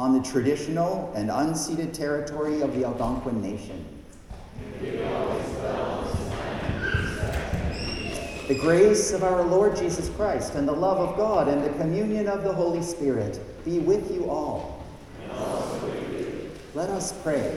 on the traditional and unceded territory of the Algonquin Nation. The grace of our Lord Jesus Christ and the love of God and the communion of the Holy Spirit be with you all. And also with you. Let us pray.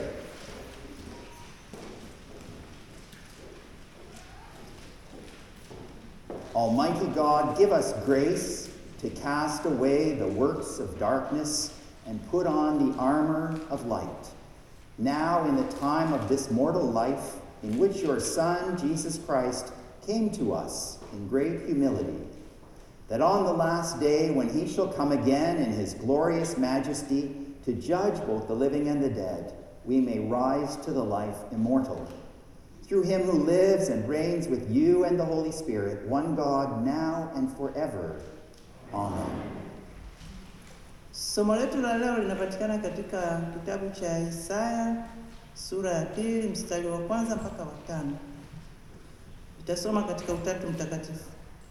Almighty God, give us grace to cast away the works of darkness and put on the armor of light. Now, in the time of this mortal life, in which your Son, Jesus Christ, came to us in great humility, that on the last day, when he shall come again in his glorious majesty to judge both the living and the dead, we may rise to the life immortal. Through him who lives and reigns with you and the Holy Spirit, one God, now and forever. Amen. Somo letu la leo linapatikana katika kitabu cha Isaya sura ya 2 mstari wa 1 mpaka wa 5. Itasoma katika Utatu Mtakatifu.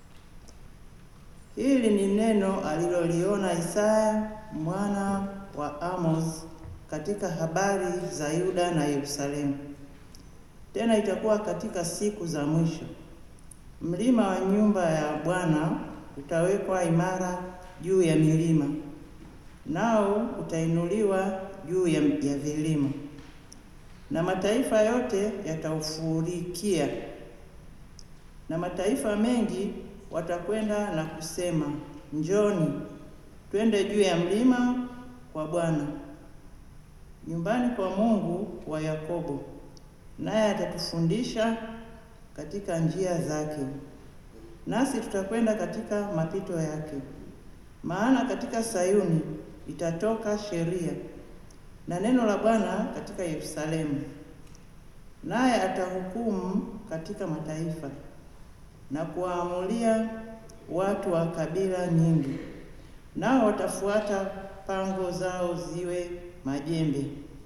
Hili ni neno aliloliona Isaya mwana wa Amos katika habari za Yuda na Yerusalemu. Tena itakuwa katika siku za mwisho, mlima wa nyumba ya Bwana utawekwa imara juu ya milima, nao utainuliwa juu ya vilima, na mataifa yote yataufurikia. Na mataifa mengi watakwenda na kusema, njoni, twende juu ya mlima kwa Bwana, nyumbani kwa Mungu wa Yakobo, naye atatufundisha katika njia zake, nasi tutakwenda katika mapito yake. Maana katika Sayuni itatoka sheria na neno la Bwana katika Yerusalemu, naye atahukumu katika mataifa na kuwaamulia watu wa kabila nyingi, nao watafuata pango zao ziwe majembe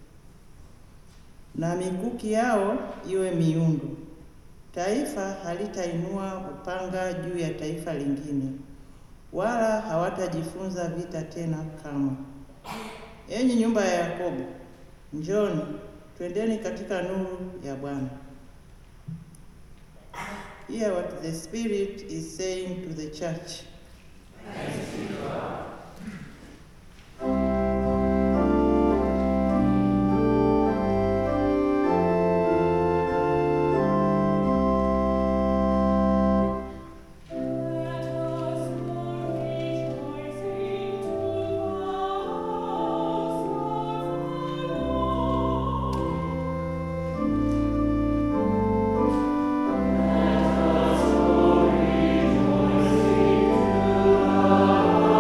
na mikuki yao iwe miundo. Taifa halitainua upanga juu ya taifa lingine, wala hawatajifunza vita tena kamwe. Enyi nyumba ya Yakobo, njoni, twendeni katika nuru ya Bwana. Hear what the Spirit is saying to the church. Thanks be to God. Oh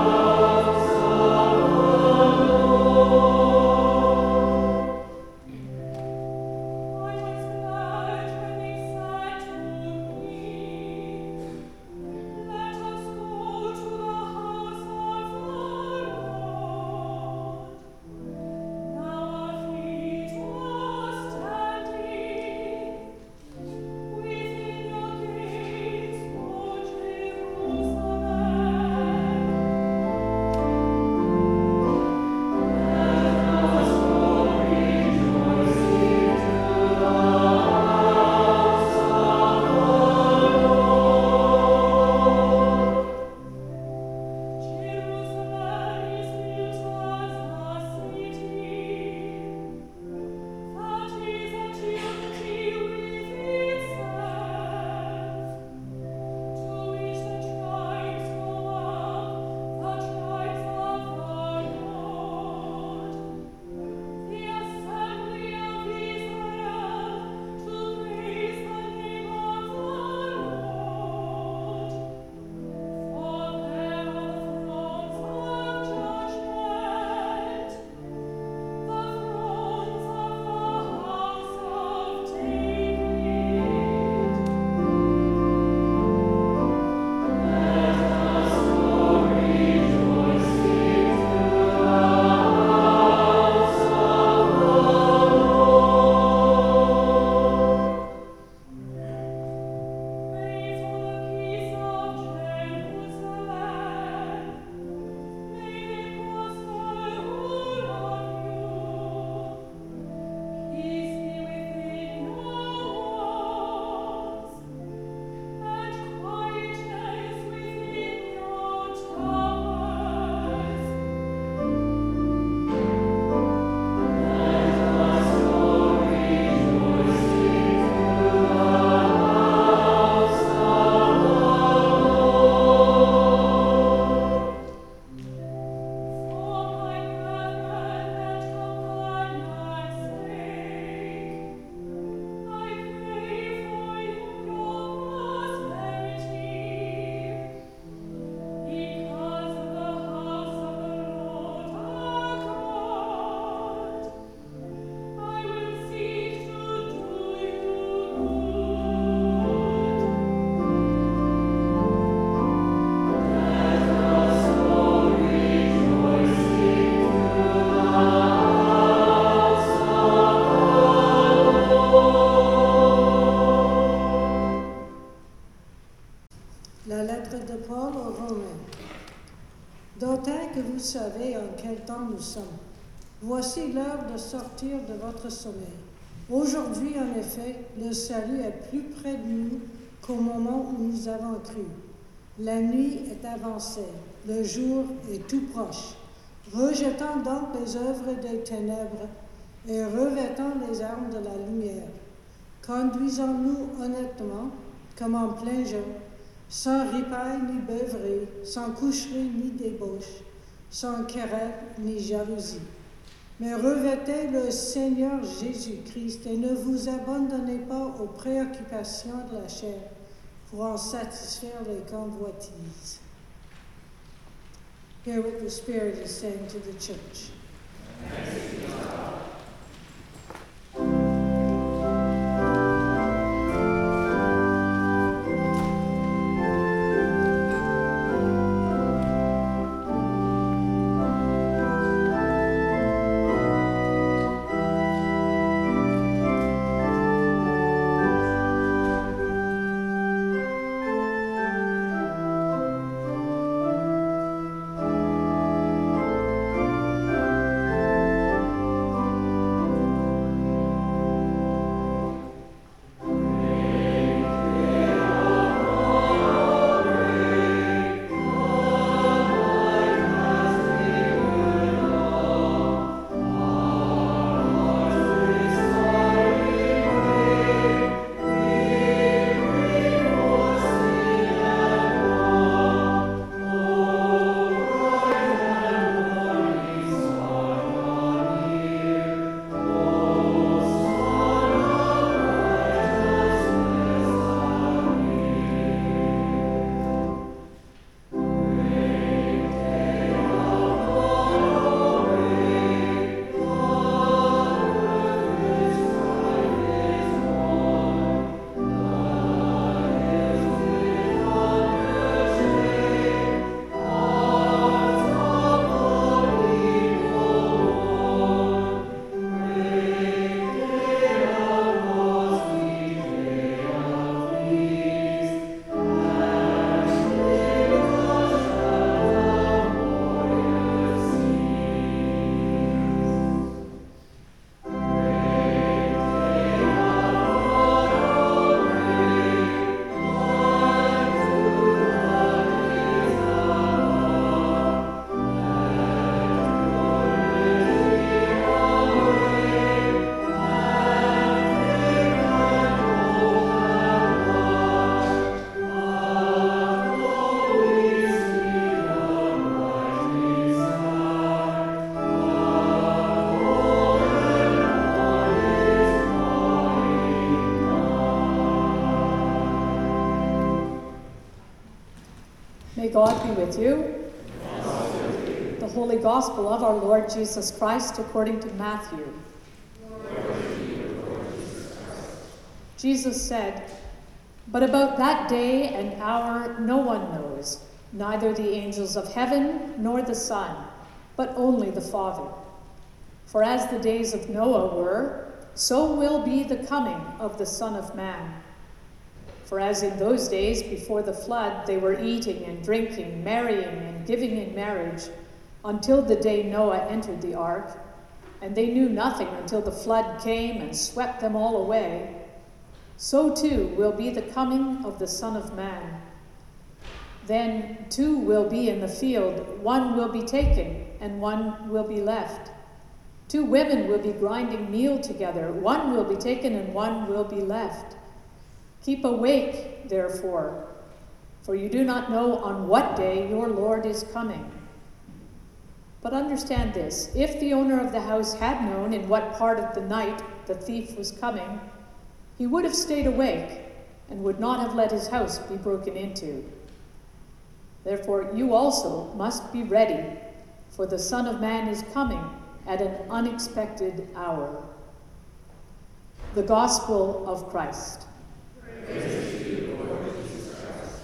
nous sommes. Voici l'heure de sortir de votre sommeil. Aujourd'hui, en effet, le salut est plus près de nous qu'au moment où nous avons cru. La nuit est avancée, le jour est tout proche. Rejetons donc les œuvres des ténèbres et revêtons les armes de la lumière. Conduisons-nous honnêtement, comme en plein jour, sans ripaille ni beuverie, sans coucherie ni débauche, sans querelle ni jalousie. Mais revêtez le Seigneur Jésus-Christ et ne vous abandonnez pas aux préoccupations de la chair pour en satisfaire les convoitises. Hear what the Spirit is saying to the church. May God be with you. The Holy Gospel of our Lord Jesus Christ according to Matthew. Jesus said, "But about that day and hour no one knows, neither the angels of heaven nor the Son, but only the Father. For as the days of Noah were, so will be the coming of the Son of Man. For as in those days before the flood they were eating and drinking, marrying and giving in marriage, until the day Noah entered the ark, and they knew nothing until the flood came and swept them all away, so too will be the coming of the Son of Man. Then two will be in the field, one will be taken, and one will be left. Two women will be grinding meal together, one will be taken and one will be left. Keep awake, therefore, for you do not know on what day your Lord is coming. But understand this, if the owner of the house had known in what part of the night the thief was coming, he would have stayed awake and would not have let his house be broken into. Therefore you also must be ready, for the Son of Man is coming at an unexpected hour." The Gospel of Christ. Praise to you, Lord Jesus Christ.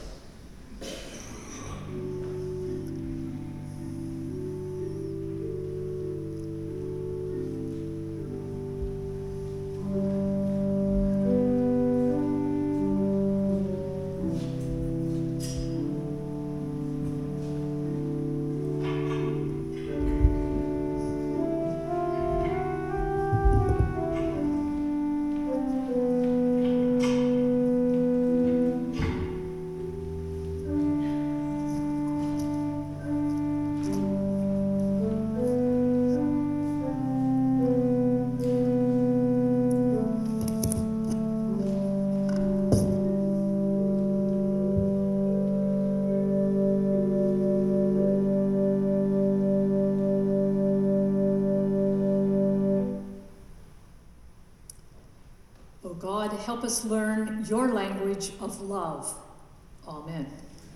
God, help us learn your language of love. Amen.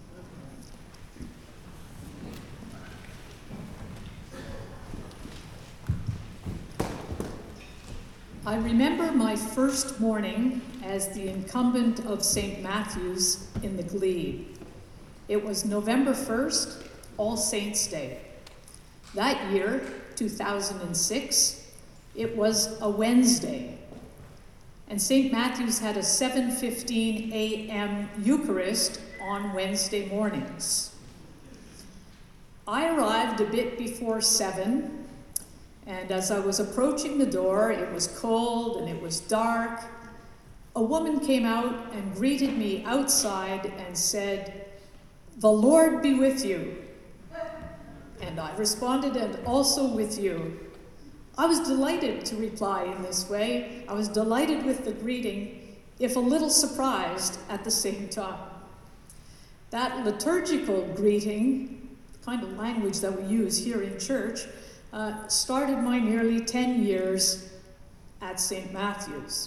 I remember my first morning as the incumbent of St. Matthew's in the glebe. It was November 1st, All Saints' Day. That year, 2006, it was a Wednesday. And St. Matthew's had a 7:15 a.m. Eucharist on Wednesday mornings. I arrived a bit before 7, and as I was approaching the door, it was cold and it was dark. A woman came out and greeted me outside and said, "The Lord be with you." And I responded, "And also with you." I was delighted to reply in this way. I was delighted with the greeting, if a little surprised at the same time. That liturgical greeting, the kind of language that we use here in church, started my nearly 10 years at St. Matthew's.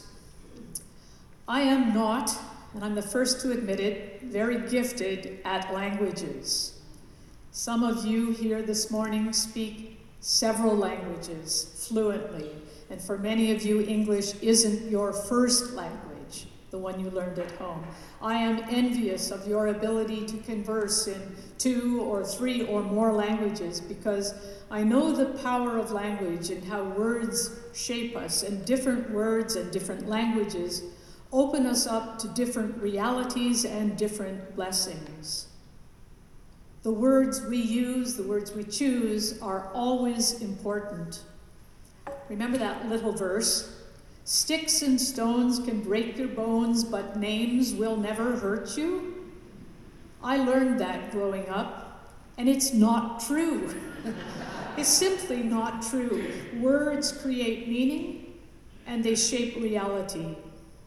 I am not, and I'm the first to admit it, very gifted at languages. Some of you here this morning speak several languages fluently, and for many of you, English isn't your first language, the one you learned at home. I am envious of your ability to converse in 2 or 3 or more languages, because I know the power of language and how words shape us, and different words and different languages open us up to different realities and different blessings. The words we use, the words we choose, are always important. Remember that little verse? "Sticks and stones can break your bones, but names will never hurt you." I learned that growing up, and it's not true. It's simply not true. Words create meaning, and they shape reality.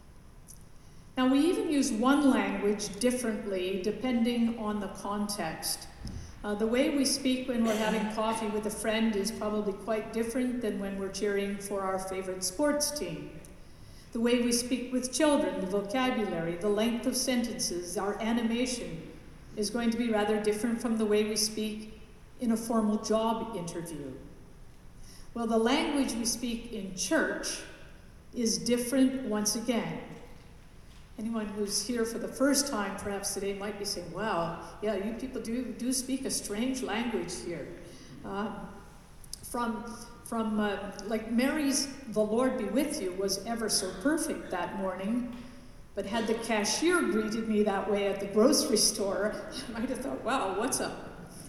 Now, we even use one language differently depending on the context. The way we speak when we're having coffee with a friend is probably quite different than when we're cheering for our favorite sports team. The way we speak with children, the vocabulary, the length of sentences, our animation is going to be rather different from the way we speak in a formal job interview. Well, the language we speak in church is different once again. Anyone who's here for the first time perhaps today might be saying, "Wow, yeah, you people do speak a strange language here." Like Mary's "The Lord be with you" was ever so perfect that morning, but had the cashier greeted me that way at the grocery store, I might have thought, "Wow, what's up?"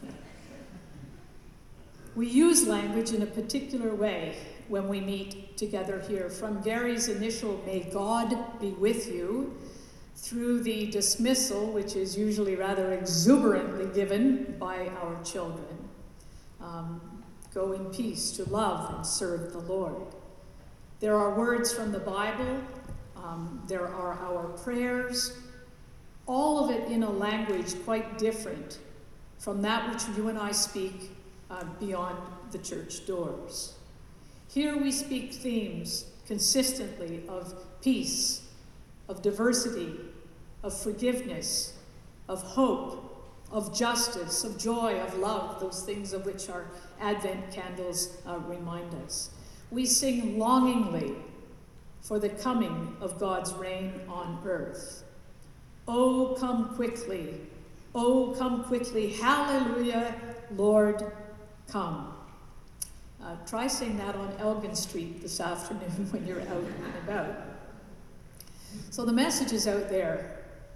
We use language in a particular way when we meet together here. From Gary's initial "May God be with you," through the dismissal, which is usually rather exuberantly given by our children. Go in peace to love and serve the Lord. There are words from the Bible. There are our prayers. All of it in a language quite different from that which you and I speak beyond the church doors. Here we speak themes consistently of peace, of diversity, of forgiveness, of hope, of justice, of joy, of love, those things of which our Advent candles remind us. We sing longingly for the coming of God's reign on earth. Oh, come quickly. Oh, come quickly. Hallelujah, Lord, come. Try saying that on Elgin Street this afternoon when you're out and about. So the message is out there.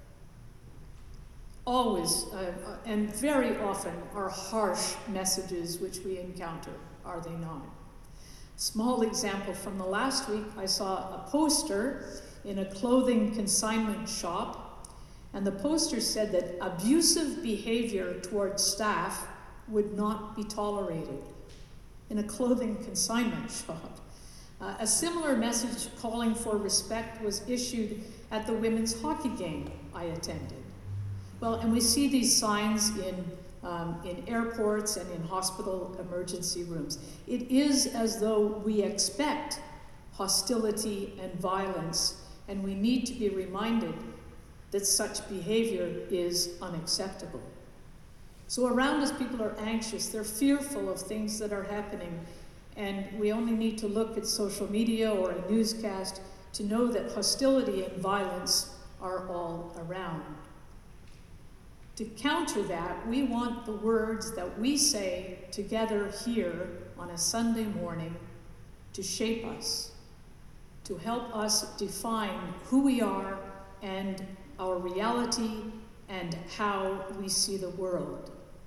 Always, and very often, are harsh messages which we encounter, are they not? Small example from the last week, I saw a poster in a clothing consignment shop, and the poster said that abusive behavior towards staff would not be tolerated in a clothing consignment shop. A similar message calling for respect was issued at the women's hockey game I attended. Well, and we see these signs in airports and in hospital emergency rooms. It is as though we expect hostility and violence and we need to be reminded that such behavior is unacceptable. So around us, people are anxious, they're fearful of things that are happening, and we only need to look at social media or a newscast to know that hostility and violence are all around. To counter that, we want the words that we say together here on a Sunday morning to shape us, to help us define who we are and our reality and how we see the world.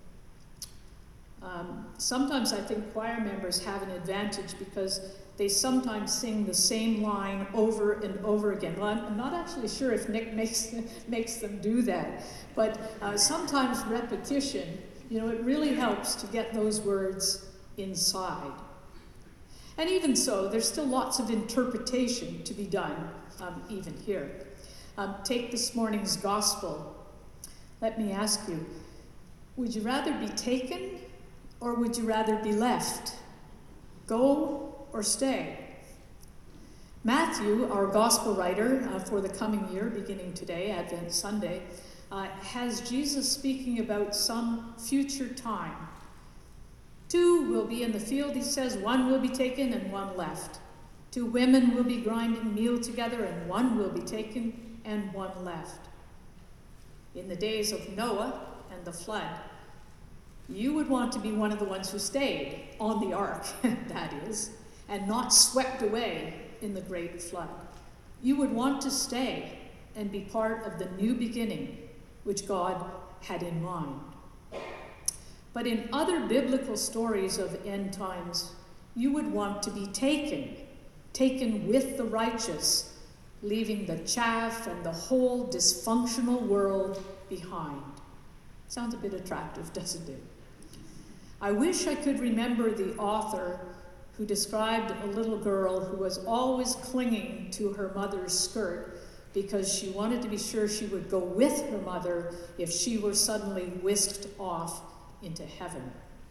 Sometimes I think choir members have an advantage because they sometimes sing the same line over and over again. Well, I'm not actually sure if Nick makes them do that, but sometimes repetition, it really helps to get those words inside. And even so, there's still lots of interpretation to be done, even here. Take this morning's gospel. Let me ask you, would you rather be taken or would you rather be left? Go or stay? Matthew, our gospel writer for the coming year, beginning today, Advent Sunday, has Jesus speaking about some future time. 2 will be in the field, he says, 1 will be taken and 1 left. 2 women will be grinding meal together and 1 will be taken and 1 left. In the days of Noah and the flood, you would want to be one of the ones who stayed on the ark, that is, and not swept away in the great flood. You would want to stay and be part of the new beginning which God had in mind. But in other biblical stories of end times, you would want to be taken with the righteous, leaving the chaff and the whole dysfunctional world behind. Sounds a bit attractive, doesn't it? I wish I could remember the author who described a little girl who was always clinging to her mother's skirt because she wanted to be sure she would go with her mother if she were suddenly whisked off into heaven.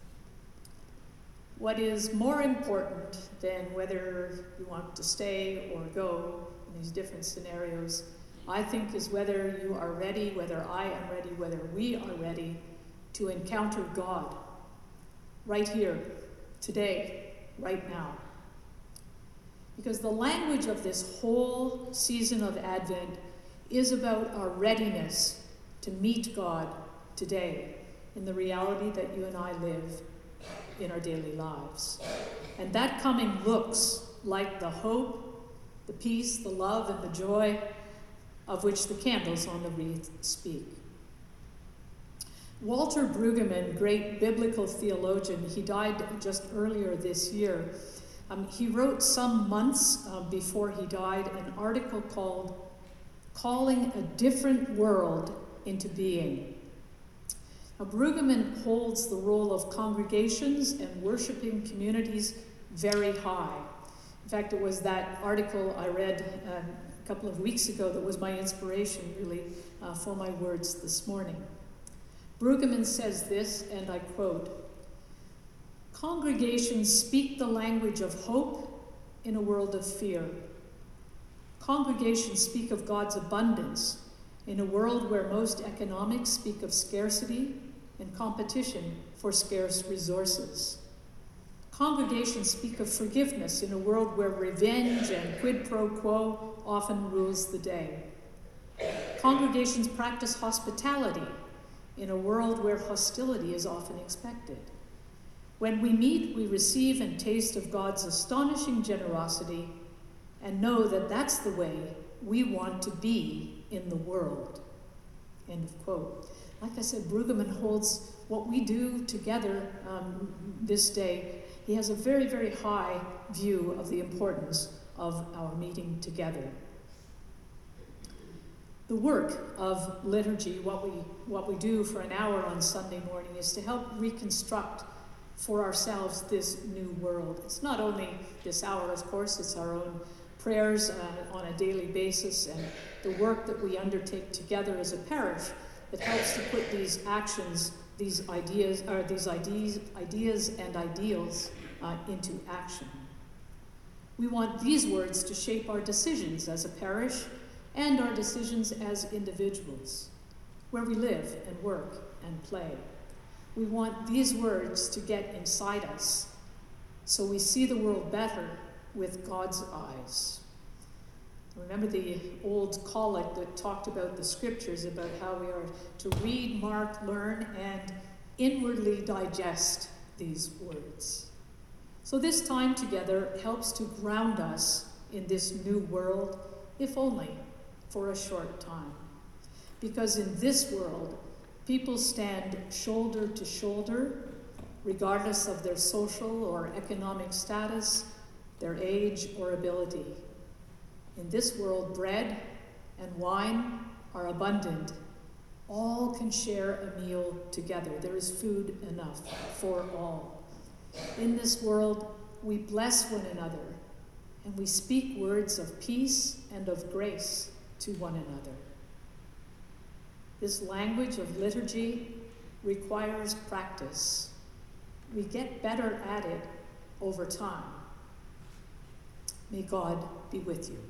What is more important than whether you want to stay or go in these different scenarios, I think, is whether you are ready, whether I am ready, whether we are ready to encounter God right here, today, right now. Because the language of this whole season of Advent is about our readiness to meet God today in the reality that you and I live in our daily lives. And that coming looks like the hope, the peace, the love, and the joy of which the candles on the wreath speak. Walter Brueggemann, great biblical theologian, he died just earlier this year. He wrote some months before he died an article called Calling a Different World into Being. Now, Brueggemann holds the role of congregations and worshiping communities very high. In fact, it was that article I read a couple of weeks ago that was my inspiration, really, for my words this morning. Brueggemann says this, and I quote, "Congregations speak the language of hope in a world of fear. Congregations speak of God's abundance in a world where most economics speak of scarcity and competition for scarce resources. Congregations speak of forgiveness in a world where revenge and quid pro quo often rules the day. Congregations practice hospitality in a world where hostility is often expected. When we meet, we receive and taste of God's astonishing generosity and know that that's the way we want to be in the world." End of quote. Like I said, Brueggemann holds what we do together this day. He has a very, very high view of the importance of our meeting together. The work of liturgy, what we do for an hour on Sunday morning, is to help reconstruct for ourselves this new world. It's not only this hour, of course, it's our own prayers on a daily basis and the work that we undertake together as a parish that helps to put these actions, these ideas and ideals into action. We want these words to shape our decisions as a parish and our decisions as individuals, where we live and work and play. We want these words to get inside us so we see the world better with God's eyes. Remember the old collect that talked about the scriptures, about how we are to read, mark, learn, and inwardly digest these words. So this time together helps to ground us in this new world, if only for a short time. Because in this world, people stand shoulder to shoulder, regardless of their social or economic status, their age or ability. In this world, bread and wine are abundant. All can share a meal together. There is food enough for all. In this world, we bless one another, and we speak words of peace and of grace to one another. This language of liturgy requires practice. We get better at it over time. May God be with you.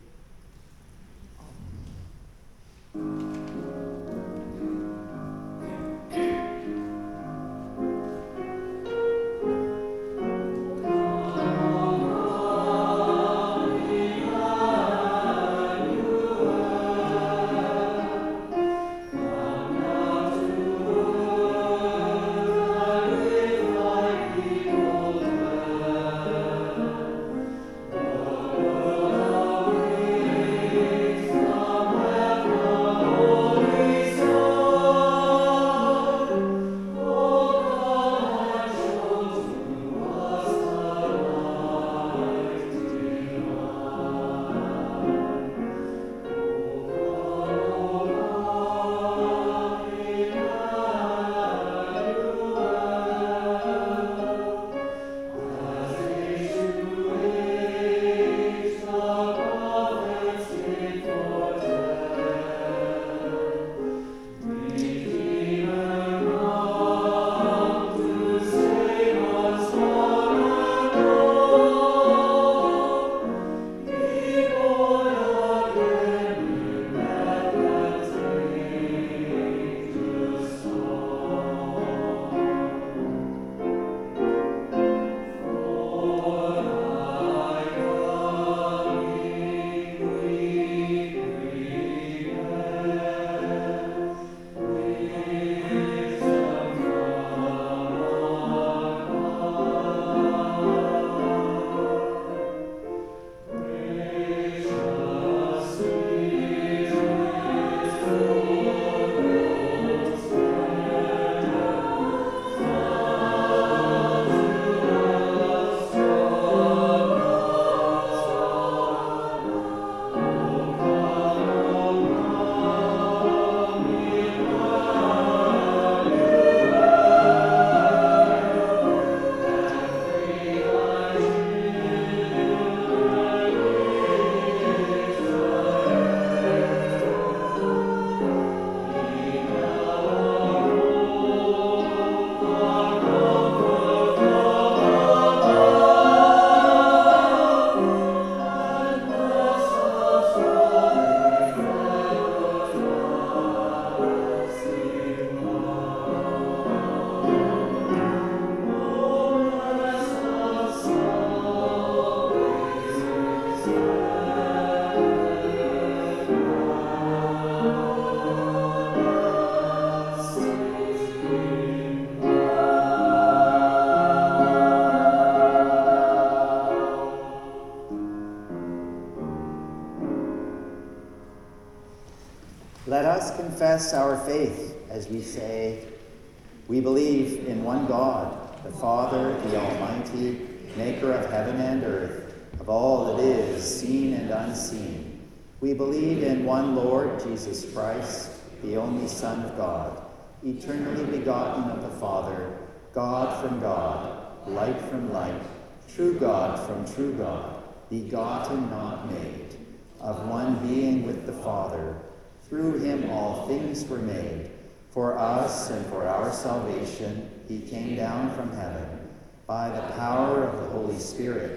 Let us confess our faith as we say, we believe in one God, the Father, the Almighty, maker of heaven and earth, of all that is seen and unseen. We believe in one Lord, Jesus Christ, the only Son of God, eternally begotten of the Father, God from God, light from light, true God from true God, begotten, not made, of one being with the Father. Through him all things were made. For us and for our salvation he came down from heaven. By the power of the Holy Spirit,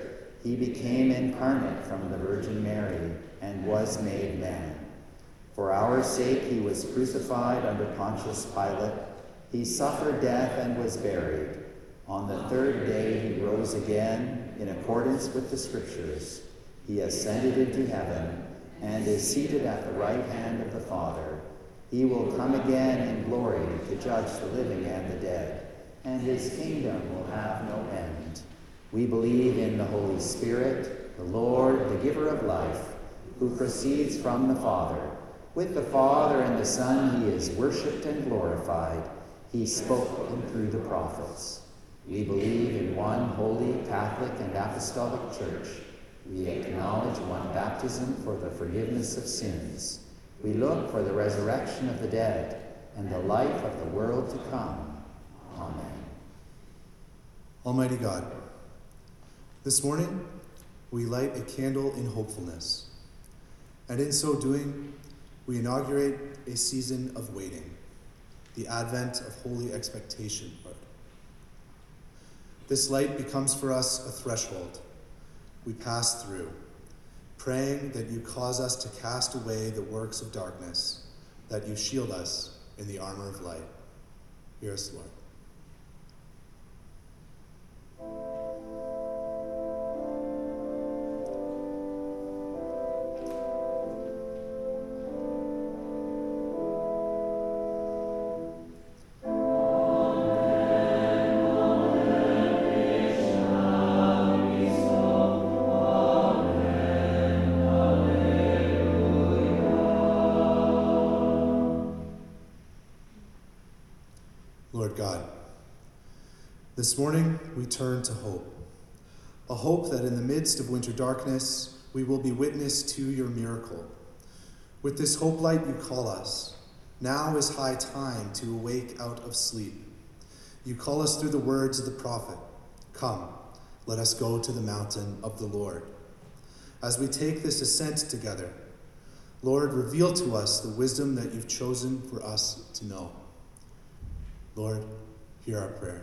He became incarnate from the Virgin Mary and was made man. For our sake he was crucified under Pontius Pilate. He suffered death and was buried. On the third day he rose again in accordance with the Scriptures. He ascended into heaven and is seated at the right hand of the Father. He will come again in glory to judge the living and the dead, and his kingdom will have no end. We believe in the Holy Spirit, the Lord, the giver of life, who proceeds from the Father. With the Father and the Son he is worshipped and glorified. He spoke through the prophets. We believe in one holy, Catholic, and apostolic church. We acknowledge one baptism for the forgiveness of sins. We look for the resurrection of the dead and the life of the world to come. Amen. Almighty God, this morning we light a candle in hopefulness, and in so doing, we inaugurate a season of waiting, the advent of holy expectation, Lord. This light becomes for us a threshold we pass through, praying that you cause us to cast away the works of darkness, that you shield us in the armor of light. Hear us, Lord. Lord God, this morning we turn to hope, a hope that in the midst of winter darkness we will be witness to your miracle. With this hope light you call us. Now is high time to awake out of sleep. You call us through the words of the prophet, "Come, let us go to the mountain of the Lord." As we take this ascent together, Lord, reveal to us the wisdom that you've chosen for us to know. Lord, hear our prayer.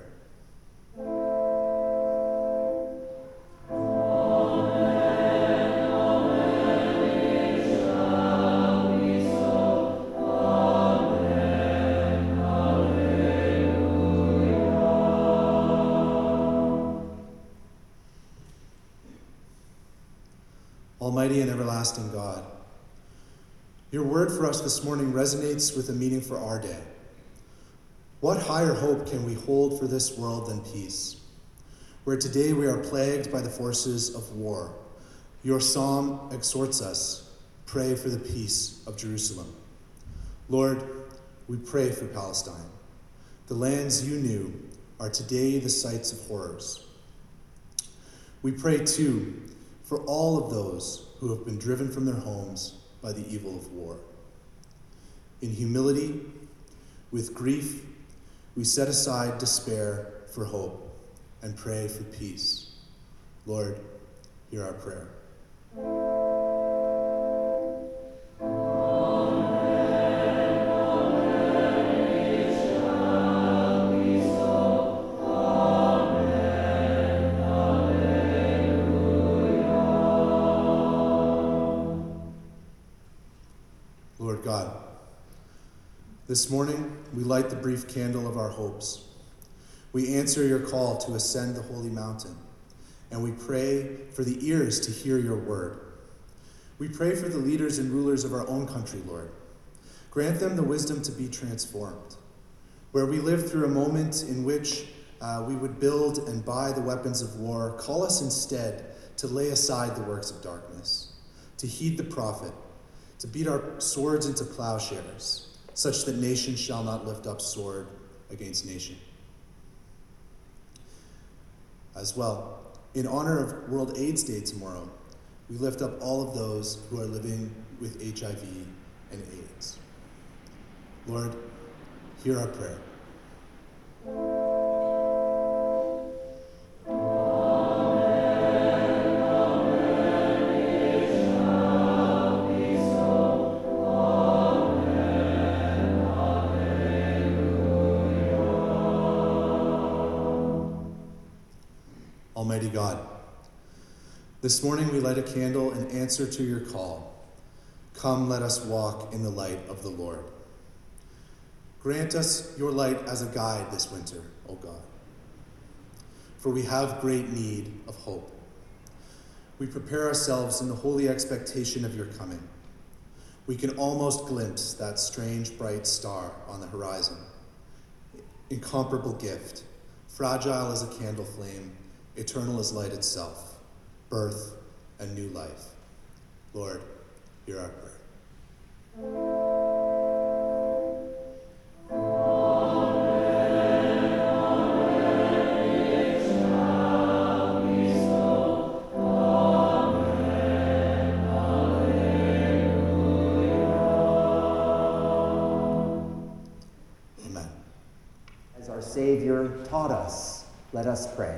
Almighty and everlasting God, your word for us this morning resonates with the meaning for our day. What higher hope can we hold for this world than peace? Where today we are plagued by the forces of war, your psalm exhorts us, pray for the peace of Jerusalem. Lord, we pray for Palestine. The lands you knew are today the sites of horrors. We pray too for all of those who have been driven from their homes by the evil of war. In humility, with grief, we set aside despair for hope and pray for peace. Lord, hear our prayer. Lord God, this morning, we light the brief candle of our hopes. We answer your call to ascend the holy mountain, and we pray for the ears to hear your word. We pray for the leaders and rulers of our own country, Lord. Grant them the wisdom to be transformed. Where we live through a moment in which we would build and buy the weapons of war, call us instead to lay aside the works of darkness, to heed the prophet, to beat our swords into plowshares, such that nation shall not lift up sword against nation. As well, in honor of World AIDS Day tomorrow, we lift up all of those who are living with HIV and AIDS. Lord, hear our prayer. Almighty God, This morning we light a candle in answer to your call. Come, let us walk in the light of the Lord. Grant us your light as a guide this winter, O God, for we have great need of hope. We prepare ourselves in the holy expectation of your coming. We can almost glimpse that strange bright star on the horizon. Incomparable gift, fragile as a candle flame, eternal as light itself, birth and new life. Lord, hear our prayer. As our Savior taught us, let us pray.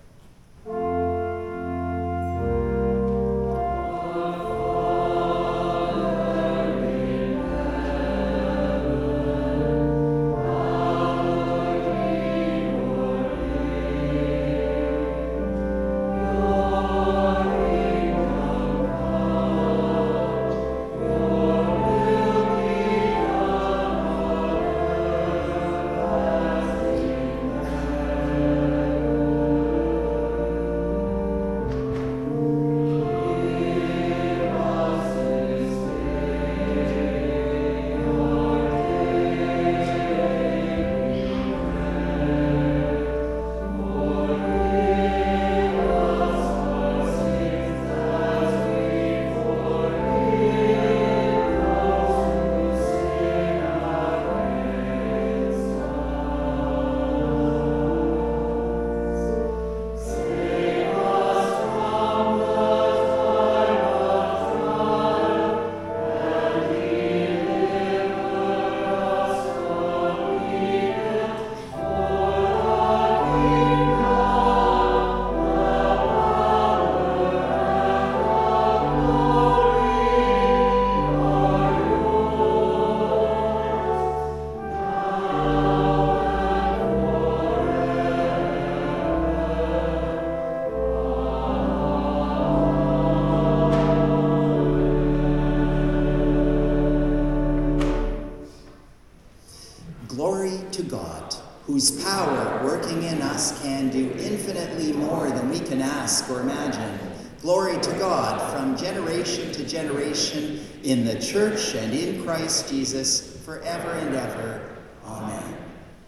Glory to God, whose power working in us can do infinitely more than we can ask or imagine. Glory to God from generation to generation in the church and in Christ Jesus forever and ever. Amen.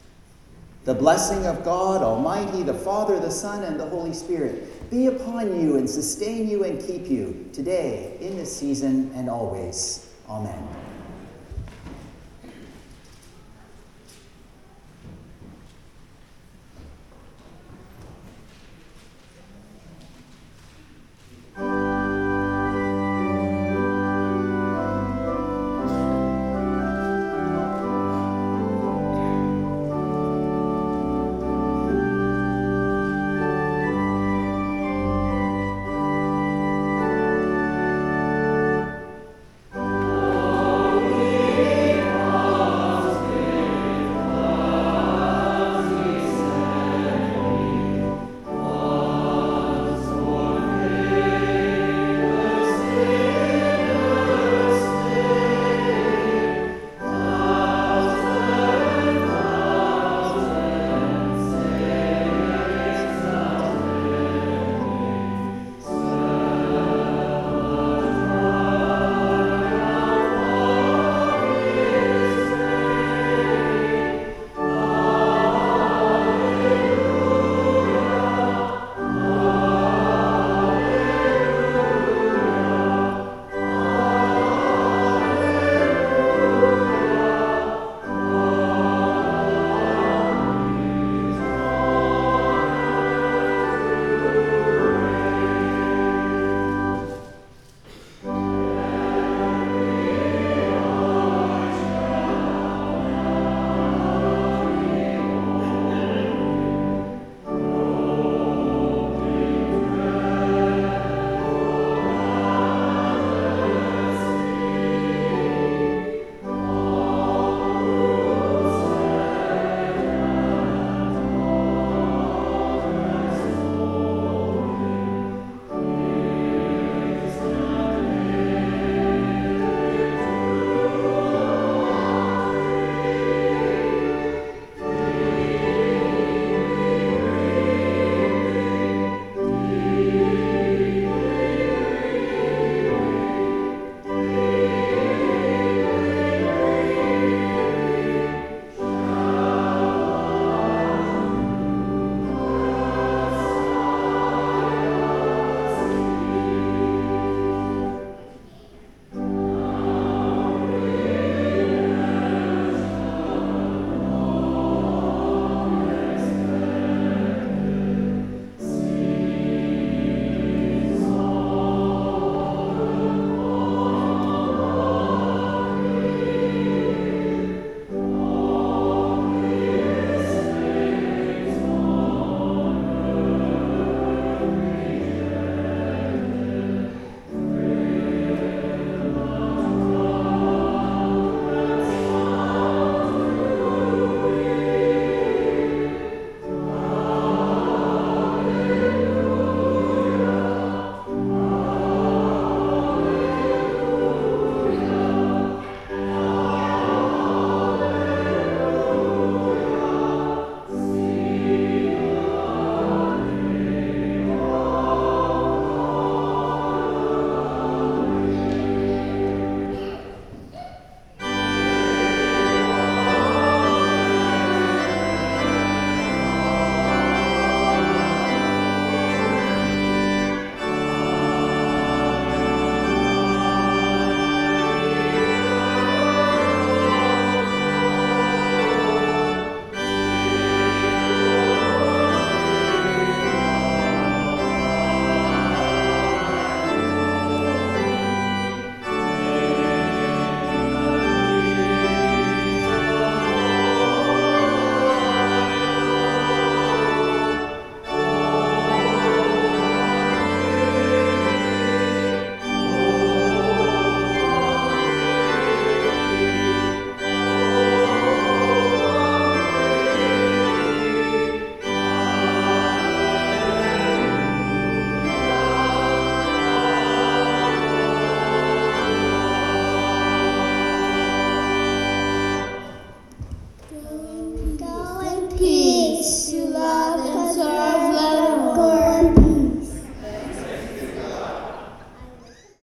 The blessing of God Almighty, the Father, the Son, and the Holy Spirit be upon you and sustain you and keep you today, in this season, and always. Amen.